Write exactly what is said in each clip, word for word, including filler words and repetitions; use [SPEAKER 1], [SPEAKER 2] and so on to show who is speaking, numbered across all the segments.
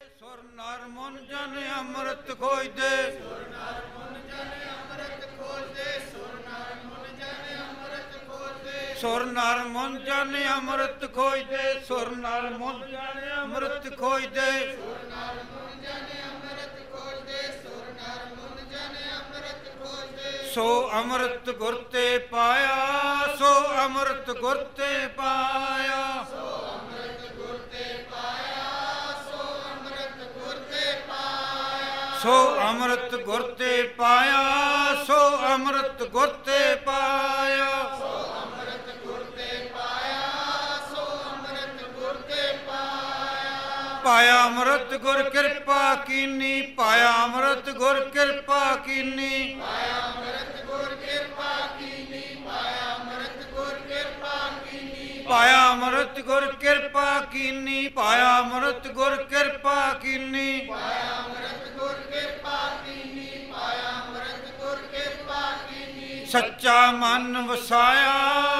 [SPEAKER 1] ਸੁਰ ਨਰ ਮਨ ਜਨ ਅੰਮ੍ਰਿਤ ਖੋਜਦੇ, ਸੁਰ ਨਰ ਮਨ ਜਨ ਅੰਮ੍ਰਿਤ ਖੋਜਦੇ, ਸੁਰ ਨਰ ਮਨ ਜਨ ਅੰਮ੍ਰਿਤ ਖੋਜਦੇ, ਸੁਰ ਨਰ ਮਨ ਜਨ ਅੰਮ੍ਰਿਤ ਖੋਜਦੇ, ਸੁਰ ਨਰ ਮਨ ਜਨ ਅੰਮ੍ਰਿਤ ਖੋਜਦੇ, ਸੁਰ ਨਰ ਮਨ ਜਨ ਅੰਮ੍ਰਿਤ ਖੋਜਦੇ, ਸੁਰ ਨਰ ਮਨ ਜਨ ਅੰਮ੍ਰਿਤ ਖੋਜਦੇ। ਸੋ ਅੰਮ੍ਰਿਤ ਗੁਰ ਤੇ ਪਾਇਆ, ਸੋ ਅੰਮ੍ਰਿਤ ਗੁਰ ਤੇ ਪਾਇਆ, ਸੋ ਅੰਮ੍ਰਿਤ ਗੁਰ ਤੇ ਪਾਇਆ, ਸੋ ਅੰਮ੍ਰਿਤ ਗੁਰ ਤੇ ਪਾਇਆ, ਸੋ ਅੰਮ੍ਰਿਤ ਗੁਰ ਤੇ ਪਾਇਆ, ਸੋ ਅੰਮ੍ਰਿਤ ਗੁਰ ਤੇ ਪਾਇਆ, ਸੋ ਅੰਮ੍ਰਿਤ ਗੁਰ ਤੇ ਪਾਇਆ, ਸੋ ਅੰਮ੍ਰਿਤ ਗੁਰ ਤੇ ਪਾਇਆ। ਪਾਇਆ ਅੰਮ੍ਰਿਤ ਗੁਰ ਕਿਰਪਾ ਕੀਨੀ, ਪਾਇਆ ਅੰਮ੍ਰਿਤ ਗੁਰ ਕਿਰਪਾ ਕੀਨੀ, ਪਾਇਆ ਅੰਮ੍ਰਿਤ ਗੁਰ ਕਿਰਪਾ ਕੀਨੀ, ਪਾਇਆ ਅੰਮ੍ਰਿਤ ਗੁਰ ਕਿਰਪਾ ਕੀਨੀ, ਪਾਇਆ ਅੰਮ੍ਰਿਤ ਗੁਰ ਕਿਰਪਾ ਕੀਨੀ, ਪਾਇਆ ਅੰਮ੍ਰਿਤ ਗੁਰ ਕਿਰਪਾ ਕੀਨੀ, ਪਾਇਆ ਅੰਮ੍ਰਿਤ ਗੁਰ ਕਿਰਪਾ ਕੀਨੀ, ਪਾਇਆ ਅੰਮ੍ਰਿਤ ਗੁਰ ਕਿਰਪਾ ਕੀਨੀ। ਸੱਚਾ ਮਨ ਵਸਾਇਆ,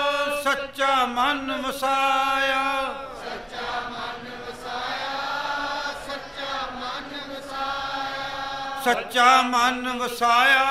[SPEAKER 1] ਸੱਚਾ ਮਨ ਵਸਾਇਆ, ਸੱਚਾ ਮਨ ਵਸਾਇਆ, ਸੱਚਾ ਮਨ ਵਸਾਇਆ, ਸੱਚਾ ਮਨ ਵਸਾਇਆ,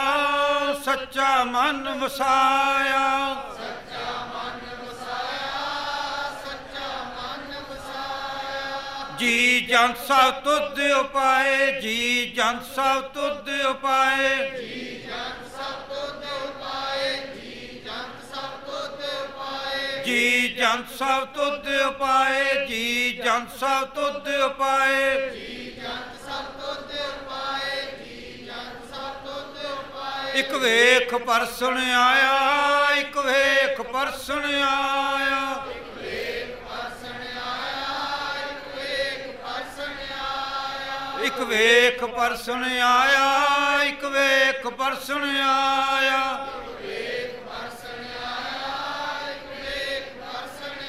[SPEAKER 1] ਸੱਚਾ ਮਨ ਵਸਾਇਆ, ਸੱਚਾ ਮਨ ਵਸਾਇਆ, ਸੱਚਾ ਮਨ ਵਸਾਇਆ। ਜੀ ਜੰਤ ਸਭ ਤੁਧ ਉਪਾਏ, ਜੀ ਜੰਤ ਸਭ ਤੁਧ ਉਪਾਏ, ਜੀ ਜੰਤ ਸਭ ਤੁਧ ਉਪਾਏ, ਜੀ ਜੰਤ ਸਭ ਤੁਧ ਉਪਾਏ, ਜੀ ਜੰਤ ਸਭ ਤੁਧ ਉਪਾਏ, ਜੀ ਜੰਤ ਸਭ ਤੁਧ ਉਪਾਏ, ਜੀ ਜੰਤ ਸਭ ਤੁਧ ਉਪਾਏ, ਜੀ ਜੰਤ ਸਭ ਤੁਧ ਉਪਾਏ। ਇੱਕ ਵੇਖ ਪਰਸਣ ਆਇਆ, ਇੱਕ ਵੇਖ ਪਰਸਣ ਆਇਆ, ਇੱਕ ਵੇਖ ਪਰਸਣ ਆਇਆ, ਇੱਕ ਵੇਖ ਪਰਸਣ ਆਇਆ, ਇੱਕ ਵੇਖ ਪਰਸਣ ਆਇਆ, ਇੱਕ ਵੇਖ ਪਰਸਣ ਆਇਆ, ਇੱਕ ਵੇਖ ਪਰਸਣ ਆਇਆ, ਇੱਕ ਵੇਖ ਪਰਸਣ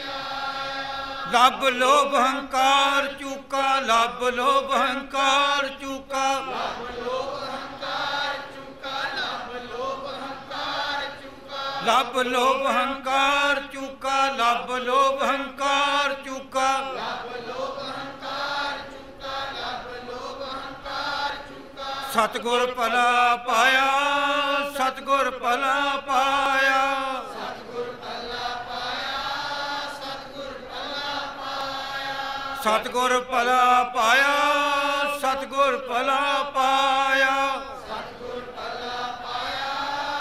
[SPEAKER 1] ਆਇਆ। ਲੱਭ ਲੋਭ ਹੰਕਾਰ ਚੂਕਾ, ਲੱਭ ਲੋਭ ਹੰਕਾਰ ਚੂਕਾ, ਲੱਭ ਲੋਭ ਹੰਕਾਰ ਚੂਕਾ, ਲੱਭ ਲੋਭ ਹੰਕਾਰ ਚੂਕਾ, ਲੱਭ ਲੋਭ ਹੰਕਾਰ ਚੂਕਾ, ਲੱਭ ਲੋਭ ਹੰਕਾਰ ਚੂਕਾ, ਲੱਭ ਲੋਭ ਹੰਕਾਰ ਚੂਕਾ, ਲੱਭ ਲੋਭ ਹੰਕਾਰ ਚੂਕਾ। ਸਤਿਗੁਰ ਭਲਾ ਪਾਇਆ, ਸਤਿਗੁਰ ਭਲਾ ਪਾਇਆ, ਸਤਿਗੁਰ ਭਲਾ ਪਾਇਆ, ਸਤਿਗੁਰ ਭਲਾ ਪਾਇਆ, ਸਤਿਗੁਰ ਭਲਾ ਪਾਇਆ, ਸਤਿਗੁਰ ਭਲਾ ਪਾਇਆ, ਸਤਿਗੁਰ ਭਲਾ ਪਾਇਆ,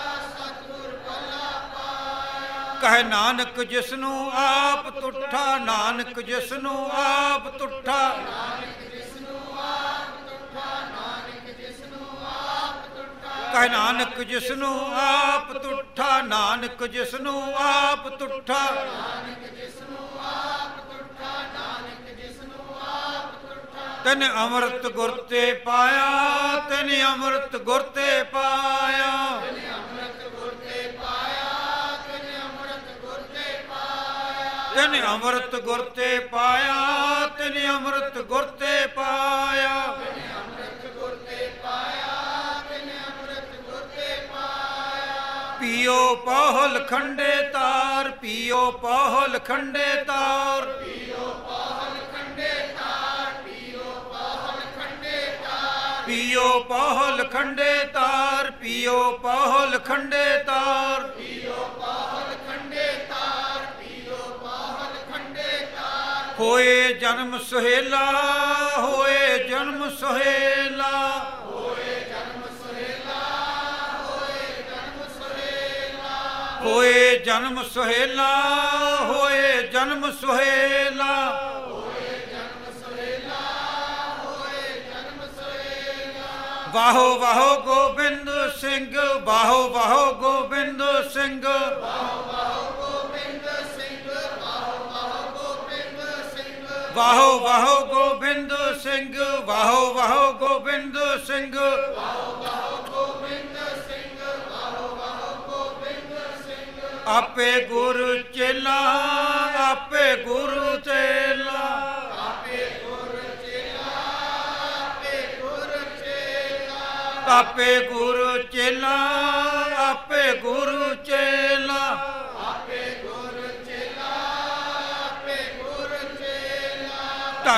[SPEAKER 1] ਸਤਿਗੁਰ ਭਲਾ ਪਾਇਆ। ਕਹੇ ਨਾਨਕ ਜਿਸਨੂੰ ਆਪ ਤੁਠਾ, ਨਾਨਕ ਜਿਸਨੂੰ ਆਪ ਤੁਠਾ, ਨਾਨਕ ਜਿਸਨੂੰ ਆਪ ਤੁਠਾ, ਨਾਨਕ ਜਿਸਨੂੰ ਆਪ ਤੁਠਾ, ਕਹੇ ਨਾਨਕ ਜਿਸਨੂੰ ਆਪ ਤੁਠਾ, ਨਾਨਕ ਜਿਸਨੂੰ ਆਪ ਤੁਠਾ, ਨਾਨਕ ਜਿਸਨੂੰ ਆਪ ਤੁਠਾ, ਨਾਨਕ ਜਿਸਨੂੰ ਆਪ ਤੁਠਾ। ਤੈਨ ਅੰਮ੍ਰਿਤ ਗੁਰ ਤੇ ਪਾਇਆ, ਤੈਨ ਅੰਮ੍ਰਿਤ ਗੁਰ ਤੇ ਪਾਇਆ, ਤੈਨ ਅੰਮ੍ਰਿਤ ਗੁਰ ਤੇ ਪਾਇਆ, ਤੈਨ ਅੰਮ੍ਰਿਤ ਗੁਰ ਤੇ ਪਾਇਆ, ਤੈਨ ਅੰਮ੍ਰਿਤ ਗੁਰ ਤੇ ਪਾਇਆ, ਤੈਨ ਅੰਮ੍ਰਿਤ ਗੁਰ ਤੇ ਪਾਇਆ, ਤੈਨ ਅੰਮ੍ਰਿਤ ਗੁਰ ਤੇ ਪਾਇਆ, ਤੈਨ ਅੰਮ੍ਰਿਤ ਗੁਰ ਤੇ ਪਾਇਆ। ਪੀਓ ਪਾਹਲ ਖੰਡੇ ਤਾਰ, ਪੀਓ ਪਾਹਲ ਖੰਡੇ ਤਾਰ, ਪੀਓ ਪਾਹਲ ਖੰਡੇ ਤਾਰ, ਪੀਓ ਪਾਹਲ ਖੰਡੇ ਤਾਰ, ਪੀਓ ਪਾਹਲ ਖੰਡੇ ਤਾਰ, ਪੀਓ ਪਾਹਲ ਖੰਡੇ ਤਾਰ, ਪੀਓ ਪਾਹਲ ਖੰਡੇ ਤਾਰ, ਪੀਓ ਪਾਹਲ ਖੰਡੇ ਤਾਰ। ਹੋਏ ਜਨਮ ਸੁਹੇਲਾ, ਹੋਏ ਜਨਮ ਸੁਹੇਲਾ, ਹੋਏ ਜਨਮ ਸੁਹੇਲਾ, ਹੋਏ ਜਨਮ ਸੁਹੇਲਾ, ਹੋਏ ਜਨਮ ਸੁਹੇਲਾ, ਹੋਏ ਜਨਮ ਸੁਹੇਲਾ, ਹੋਏ ਜਨਮ ਸੁਹੇਲਾ, ਹੋਏ ਜਨਮ ਸੁਹੇਲਾ। ਵਾਹੋ ਵਾਹੋ ਗੋਬਿੰਦ ਸਿੰਘ, ਵਾਹੋ ਵਾਹੋ ਗੋਬਿੰਦ ਸਿੰਘ, ਵਾਹੋ ਵਾਹੋ ਗੋਬਿੰਦ ਸਿੰਘ, ਵਾਹੋ ਵਾਹੋ ਗੋਬਿੰਦ ਸਿੰਘ, ਵਾਹੋ ਵਾਹੋ ਗੋਬਿੰਦ ਸਿੰਘ, ਵਾਹੋ ਵਾਹੋ ਗੋਬਿੰਦ ਸਿੰਘ, ਵਾਹੋ ਵਾਹੋ ਗੋਬਿੰਦ ਸਿੰਘ, ਵਾਹੋ ਵਾਹੋ ਗੋਬਿੰਦ ਸਿੰਘ। ਆਪੇ ਗੁਰ ਚੇਲਾ, ਆਪੇ ਗੁਰ ਚੇਲਾ, ਆਪੇ ਗੁਰ ਚੇਲਾ, ਆਪੇ ਗੁਰ ਚੇਲਾ, ਆਪੇ ਗੁਰ ਚੇਲਾ, ਆਪੇ ਗੁਰ ਚੇਲਾ, ਆਪੇ ਗੁਰ ਚੇਲਾ, ਆਪੇ ਗੁਰ ਚੇਲਾ।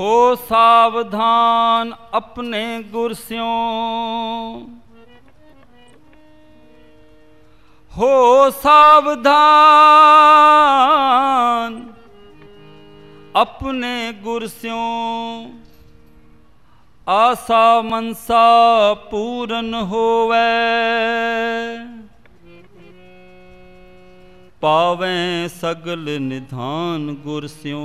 [SPEAKER 2] हो सावधान अपने गुर स्यों, हो सावधान अपने गुर स्यों, आशा मनसा पूरन होवे, पावें सगल निधान गुर स्यों,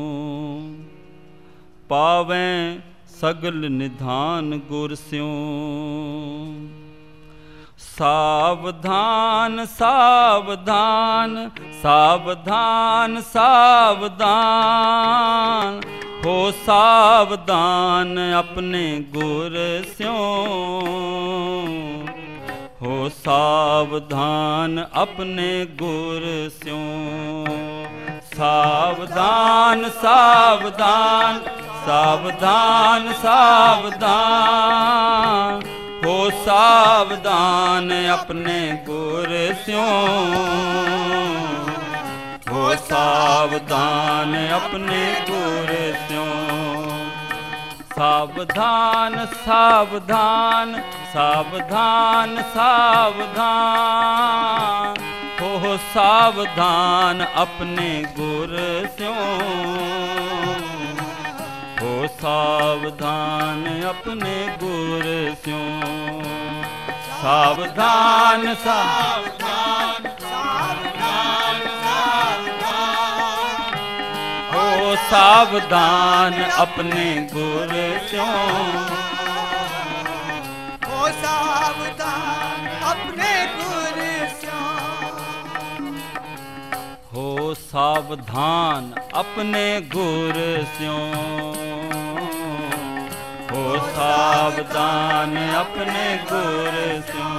[SPEAKER 2] पावें सगल निधान गुर स्यों। सावधान सावधान सावधान सावधान, हो सावधान अपने गुर स्यों, हो सावधान अपने गुर स्यों। सावधान सावधान सावधान सावधान, हो सावधान अपने गुर स्यों, हो सावधान अपने गुर स्यों। सावधान सावधान सावधान सावधान, हो सावधान अपने गुर स्यों, हो सावधान अपने गुर स्यों। सावधान सावधान सावधान सावधान, हो सावधान अपने गुर स्यों,
[SPEAKER 3] हो सावधान अपने गुर स्यों।
[SPEAKER 2] हो सावधान अपने गुर स्यों, हो सावधान अपने गुर स्यों।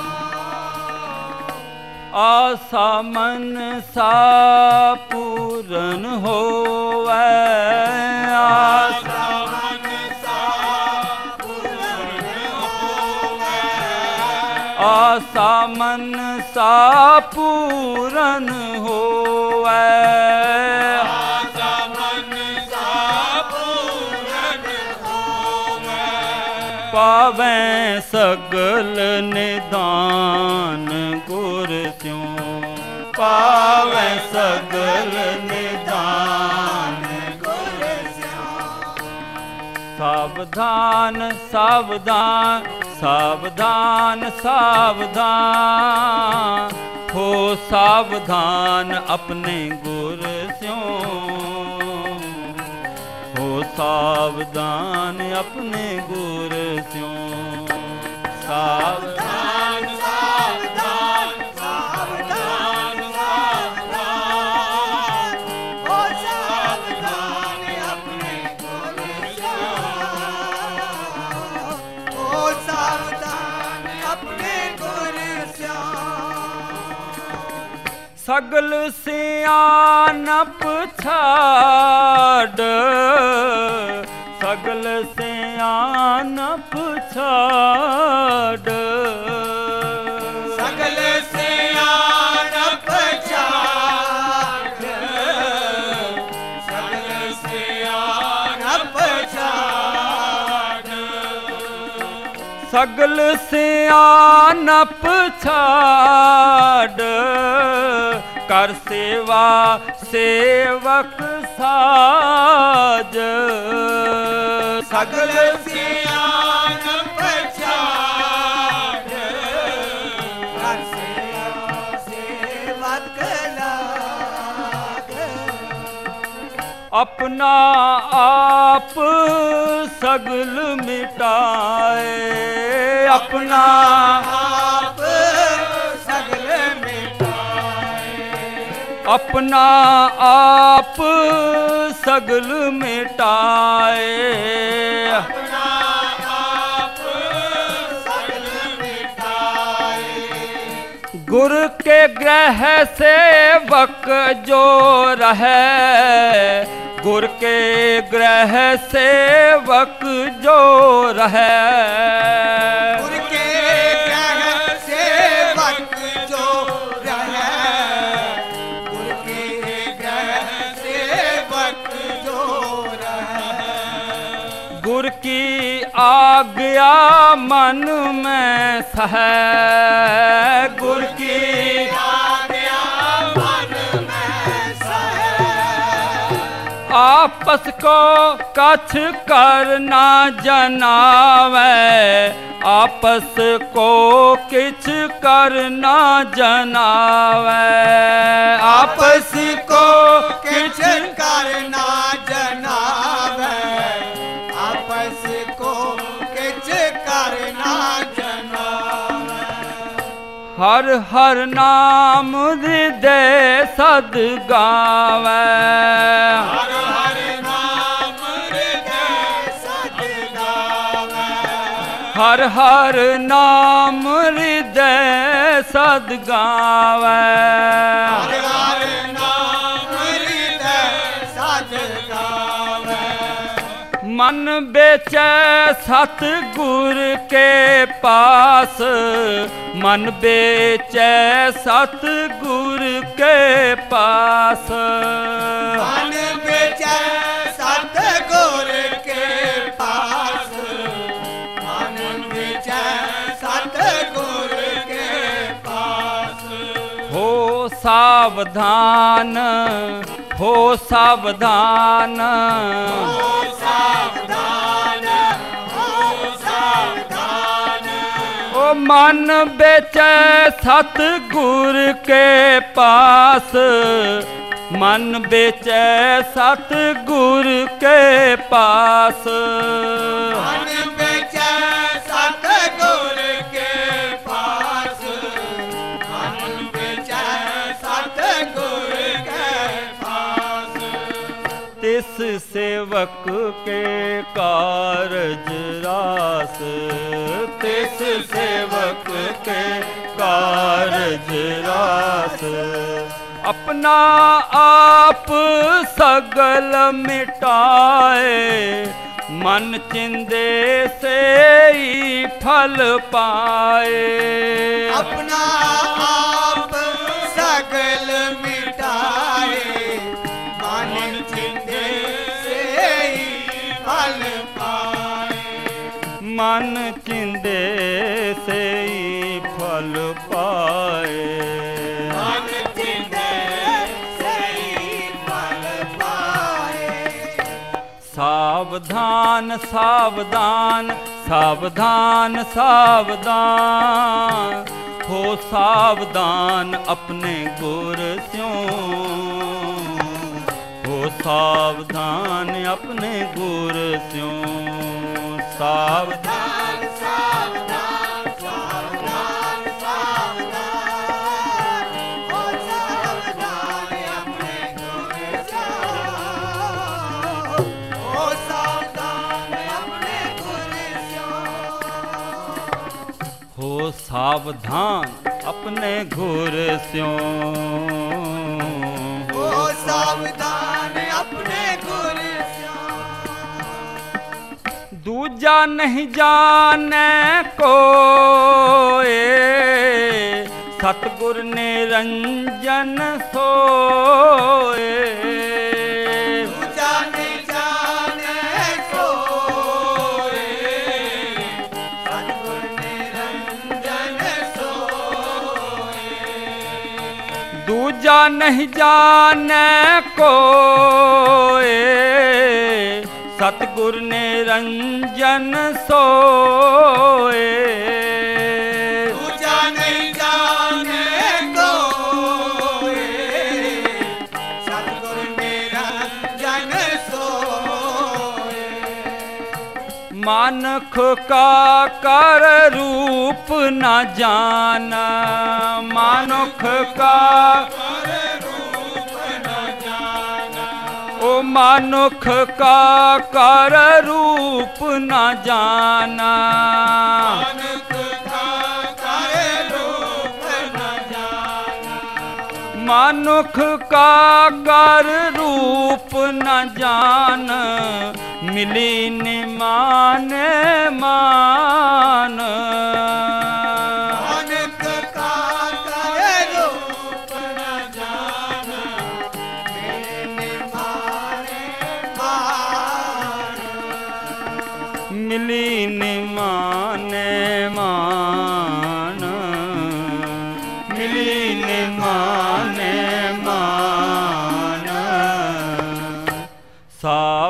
[SPEAKER 2] आशा मन सा पूरन होवे, आशा मन सा पूरन होवे, आशा मन सा पूरन होवे, आशा मन सा पूरन होवे, पावें सगल निदान गुर स्यों, पावें सगल निदान गुर स्यों। सावधान सावधान सावधान सावधान, हो सावधान अपने गुर स्यों, हो सावधान अपने गुर स्यों। सावधान सावधान सावधान सावधान,
[SPEAKER 3] हो सावधान अपने गुर स्यों, हो सावधान अपने गुर स्यों।
[SPEAKER 2] सगल सियानप छाड़, सगल सियानप छाड़,
[SPEAKER 3] सगल सियानप छाड़, सगल सियानप छाड़,
[SPEAKER 2] सगल सियानप छाड़, कर सेवा सेवक साज।
[SPEAKER 3] सगल सियानप छाड़, कर सेवा सेवक लाग।
[SPEAKER 2] अपना आप सगल मिटाए, अपना
[SPEAKER 3] आप सगल मिटाए,
[SPEAKER 2] अपना आप सगल मिटाए,
[SPEAKER 3] अपना आप सगल मिटाए।
[SPEAKER 2] गुर के ग्रह सेवक जो रहे, गुर के ग्रह सेवक जो रहे,
[SPEAKER 3] गुर के ग्रह सेवक जो रहे, गुर के ग्रह सेवक जो रहे।
[SPEAKER 2] आ गया मन में सह गुर की
[SPEAKER 3] आ गया मन में सह
[SPEAKER 2] आपस को कछ करना जनावे आपस को किछ करना जनावे
[SPEAKER 3] आपस को किछ करना जनावे आपस को किछ करना जनावे
[SPEAKER 2] हर हर नाम हृदय सद गावे
[SPEAKER 3] हर हर नाम हृदय सद गावे
[SPEAKER 2] हर हर नाम हृदय सद गावे
[SPEAKER 3] हर हर नाम हृदय सद गावे
[SPEAKER 2] मन बेचे सतगुर के पास मन बेचे सतगुर के पास
[SPEAKER 3] मन बेचे सतगुर के पास मन बेचे सतगुर के पास
[SPEAKER 2] हो सावधान हो सावधान
[SPEAKER 3] हो सावधान हो सावधान
[SPEAKER 2] ओ मन बेचे सतगुर के पास मन बेचे सतगुर के पास
[SPEAKER 3] मन बेचे सतगुर के पास मन बेचे सतगुर के पास
[SPEAKER 2] तिस सेवक के कारज रास तिस सेवक के कारज रास अपना आप सगल मिटाए मन चिंदे से ही फल पाए
[SPEAKER 3] अपना आप सगल मिटाए मन चिंदे से ही फल पाए
[SPEAKER 2] मन चिंदे से ही फल पाए
[SPEAKER 3] मन चिंदे से ही फल पाए
[SPEAKER 2] सावधान सावधान सावधान सावधान हो सावधान अपने गुर स्यों हो सावधान अपने गुर स्यों सावधान
[SPEAKER 3] सावधान सावधान सावधान हो सावधान अपने गुर स्यों हो सावधान अपने गुर स्यों
[SPEAKER 2] हो सावधान अपने गुर स्यों
[SPEAKER 3] हो सावधान अपने गुर
[SPEAKER 2] दूजा नहीं जाने कोई सतगुर निरंजन सोए
[SPEAKER 3] दूजा नहीं जाने सोए सतगुर निरंजन सोए
[SPEAKER 2] दूजा नहीं जाने कोई सतगुर निरंजन सोए
[SPEAKER 3] दूजा नहीं जाने कोई सतगुर निरंजन सोए
[SPEAKER 2] मानख का कर रूप न जाना मानुख का ओ मानुख का कर रूप न जाना
[SPEAKER 3] मानुख का कर रूप न जाना
[SPEAKER 2] मानुख का कर रूप न जान मिली निमान मान
[SPEAKER 3] मानुख का कर रूप न जाना मिली निमान मान
[SPEAKER 2] मिली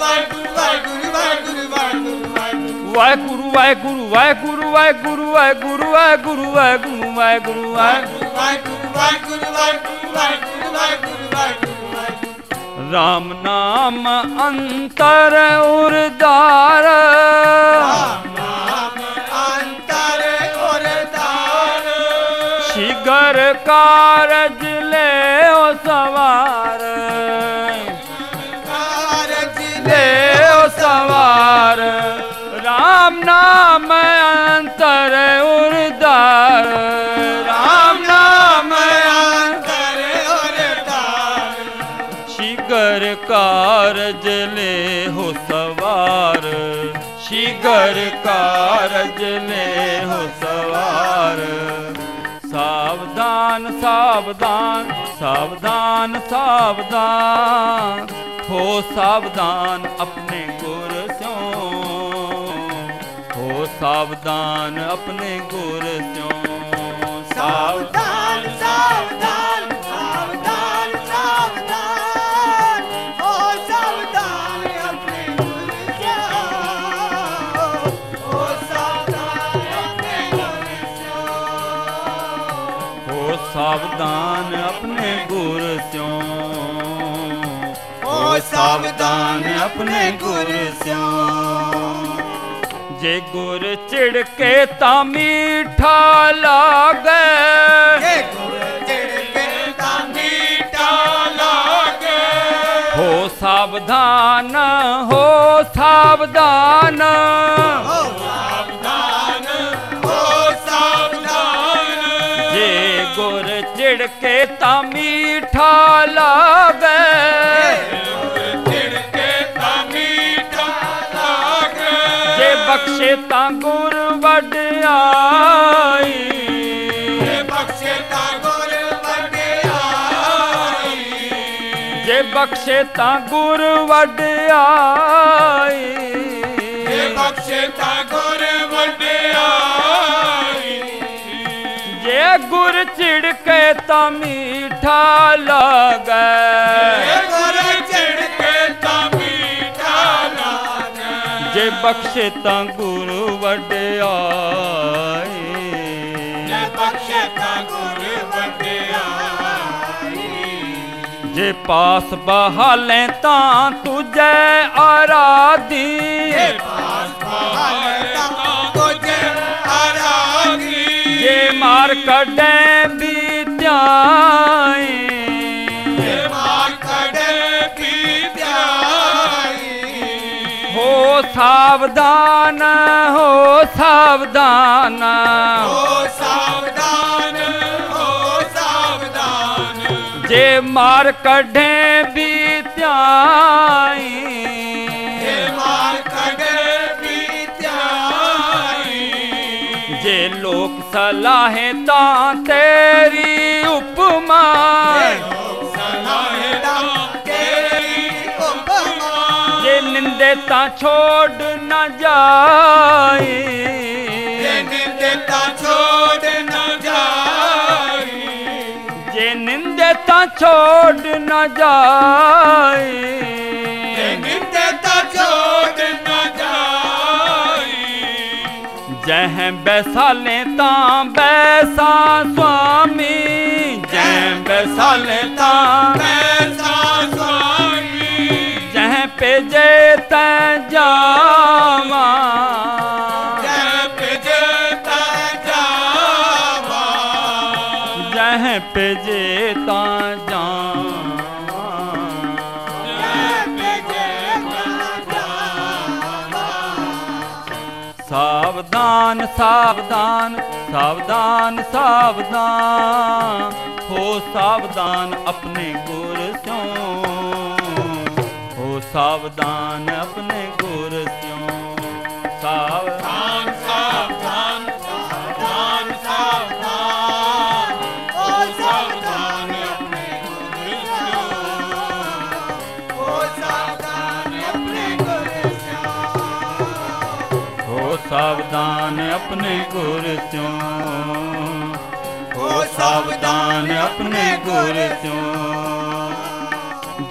[SPEAKER 3] ਵਾਹਿਗੁਰੂ ਵਾਹਿਗੁਰੂ ਵਾਹਿਗੁਰੂ
[SPEAKER 2] ਵਾਹਿਗੁਰੂ ਵਾਹਿਗੁਰੂ ਵਾਹਿਗੁਰੂ ਵਾਹਿਗੁਰੂ ਵਾਹਿਗੁਰੂ ਵਾਹਿਗੁਰੂ ਵਾਹਿਗੁਰੂ ਵਾਹਿਗੁਰੂ ਵਾਹਿਗੁਰੂ
[SPEAKER 3] ਵਾਹਿਗੁਰੂ ਵਾਹਿਗੁਰੂ ਵਾਹਿਗੁਰੂ ਵਾਹਿਗੁਰੂ
[SPEAKER 2] ਰਾਮ ਨਾਮ ਅੰਤਰ ਉਰਦਾਰ
[SPEAKER 3] ਰਾਮ ਨਾਮ ਅੰਤਰ ਉਰਦਾਰ
[SPEAKER 2] ਸ਼ੀਘਰ ਕਾਰਜ ਲਿਓ ਸਵਾਰ
[SPEAKER 3] ਕਾਰਜ
[SPEAKER 2] ਲਿਓ ਸਵਾਰ ਰਾਮ ਨਾਮ ਅੰਤਰ ਉਰਦਾਰ ਰਾਮ ਨਾਮ
[SPEAKER 3] ਅੰਤਰ ਉਰਦਾਰ
[SPEAKER 2] ਸ਼ੀਘਰ ਕਾਰਜ ਲਿਓ ਸਵਾਰ ਸ਼ੀਘਰ ਕਾਰਜ ਲਿਓ ਸਵਾਰ ਸਾਵਧਾਨ ਸਾਵਧਾਨ ਸਾਵਧਾਨ ਸਾਵਧਾਨ ਹੋ ਸਾਵਧਾਨ ਆਪਣੇ ਗੁਰ ਸਿਓ ਹੋ ਸਾਵਧਾਨ ਆਪਣੇ ਗੁਰ ਸਿਓ
[SPEAKER 3] ਸਾਵਧਾਨ ਸਾਵਧਾਨ ਸਾਵਧਾਨ ਸਾਵਧਾਨ ਓ ਸਾਵਧਾਨ ਆਪਣੇ ਗੁਰ ਸਿਓ ਓ ਸਾਵਧਾਨ ਆਪਣੇ ਗੁਰ ਸਿਓ
[SPEAKER 2] ਹੋ ਸਾਵਧਾਨ ਆਪਣੇ ਗੁਰ ਸਿਓ
[SPEAKER 3] ਓ ਸਾਵਧਾਨ ਆਪਣੇ ਗੁਰ ਸਿਓ
[SPEAKER 2] ਜੇ ਗੁਰ ਝਿੜਕੇ ਤਾਂ ਮੀਠਾ ਲਾਗੇ
[SPEAKER 3] ਜੇ ਗੁਰ ਝਿੜਕੇ ਤਾਂ ਮੀਠਾ ਲਾਗੇ
[SPEAKER 2] ਹੋ ਸਾਵਧਾਨ ਹੋ ਸਾਵਧਾਨ
[SPEAKER 3] ਹੋ ਸਾਵਧਾਨ ਹੋ ਸਾਵਧਾਨ
[SPEAKER 2] ਜੇ ਗੁਰ ਝਿੜਕੇ ਤਾਂ ਮੀਠਾ ਲਾਗੇ ਬਖਸ਼ੇ ਤਾਂ ਗੁਰ ਵਡਿਆਈ
[SPEAKER 3] ਜੇ ਬਖਸ਼ੇ ਤਾਂ ਗੁਰ ਵਡਿਆਈ
[SPEAKER 2] ਜੇ ਬਖਸ਼ੇ ਤਾਂ ਗੁਰ ਵਡਿਆਈ
[SPEAKER 3] ਜੇ ਬਖਸ਼ੇ ਤਾਂ ਗੁਰ ਵਡਿਆਈ
[SPEAKER 2] ਜੇ ਗੁਰ ਝਿੜਕੇ ਤਾਂ ਮੀਠਾ ਲਾਗੇ
[SPEAKER 3] ਜੇ ਗੁਰ ਝਿੜਕੇ ਤਾਂ ਮੀਠਾ ਲਾਗੇ
[SPEAKER 2] ਜੇ ਬਖਸ਼ੇ ਤਾਂ ਗੁਰ ਵਡਿਆਈ
[SPEAKER 3] ਜੇ ਬਖਸ਼ੇ ਤਾਂ ਗੁਰ ਵਡਿਆਈ
[SPEAKER 2] ਜੇ ਪਾਸ ਬਹਾਲੇ ਤਾਂ ਤੁਝੇ ਆਰਾਧੀ
[SPEAKER 3] ਜੇ ਪਾਸ ਬਹਾਲੇ ਤਾਂ ਤੁਝੇ ਆਰਾਧੀ
[SPEAKER 2] ਜੇ ਮਾਰ ਕੱਢੇ ਵੀ ਧਿਆਈ
[SPEAKER 3] ਜੇ ਮਾਰ ਕੱਢੇ ਵੀ ਧਿਆਈ
[SPEAKER 2] ਹੋ ਸਾਵਧਾਨ ਹੋ ਸਾਵਧਾਨ
[SPEAKER 3] ਹੋ ਸਾਵਧਾਨ ਹੋ ਸਾਵਧਾਨ
[SPEAKER 2] ਜੇ ਮਾਰ ਕੱਢੇ ਵੀ ਧਿਆਈ
[SPEAKER 3] ਜੇ ਮਾਰ ਕੱਢੇ ਵੀ ਧਿਆਈ
[SPEAKER 2] ਜੇ ਲੋਕ ਸਲਾਹੇ ਤਾਂ ਤੇਰੀ ਉਪਮਾ
[SPEAKER 3] ਸਲਾਹੇ ਤਾਂ ਤੇਰੀ ਉਪਮਾ
[SPEAKER 2] ਜੇ ਨਿੰਦੇ ਤਾਂ ਛੋੜ ਨਾ ਜਾਈ
[SPEAKER 3] ਜੇ ਨਿੰਦੇ ਤਾਂ ਛੋੜ ਨਾ ਜਾਈ
[SPEAKER 2] ਜੇ ਨਿੰਦੇ ਤਾਂ ਛੋੜ ਨਾ ਜਾਈ
[SPEAKER 3] ਜੇ ਨਿੰਦੇ ਤਾਂ ਛੋੜ ਨਾ ਜਾਈ
[SPEAKER 2] ਜਹ ਬੈਸਾਲੇ ਤਾਂ ਬੈਸਾ ਸੁਆਮੀ ਜਹ ਬੈਸਾਲੇ ਤਾਂ
[SPEAKER 3] ਬੈਸਾ ਸੁਆਮੀ
[SPEAKER 2] ਜਹ ਭੇਜੇ ਤੈ ਜਾਵਾਂ
[SPEAKER 3] ਜੈ ਭਜੇ ਤਾਂ ਜਾਵਾ
[SPEAKER 2] ਜਹ ਭੇਜੇ ਤਾਂ ਜਾਵਾਂ
[SPEAKER 3] ਜੈ ਭਜੇ ਤਾਂ ਜਾਵਾ
[SPEAKER 2] ਸਾਵਧਾਨ ਸਾਵਧਾਨ ਸਾਵਧਾਨ ਸਾਵਧਾਨ ਹੋ ਸਾਵਧਾਨ ਆਪਣੇ ਗੁਰ ਸਿਓ ਹੋ ਸਾਵਧਾਨ ਆਪਣੇ ਗੁਰ ਸਿਓ ਸਾਵਧਾਨ
[SPEAKER 3] ਸਾਵਧਾਨ ਸਾਵਧਾਨ ਸਾਵਧਾਨ ਓ ਸਾਵਧਾਨ ਆਪਣੇ ਗੁਰ ਸਿਓ ਓ ਸਾਵਧਾਨ ਆਪਣੇ ਗੁਰ ਸਿਓ
[SPEAKER 2] ਹੋ ਸਾਵਧਾਨ ਆਪਣੇ ਗੁਰ ਸਿਓ ਹੋ ਸਾਵਧਾਨ ਆਪਣੇ ਗੁਰ ਸਿਓ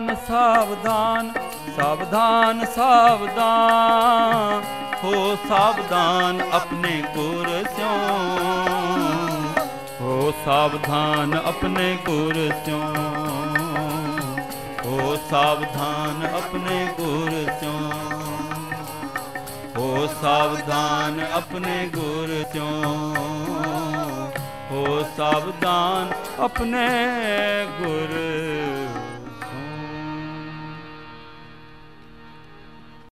[SPEAKER 2] सावधान सावधान सावधान सावधान हो सावधान अपने गुर स्यों हो सावधान अपने गुर स्यों हो सावधान अपने गुर स्यों हो सावधान अपने गुर स्यों हो सावधान अपने गुर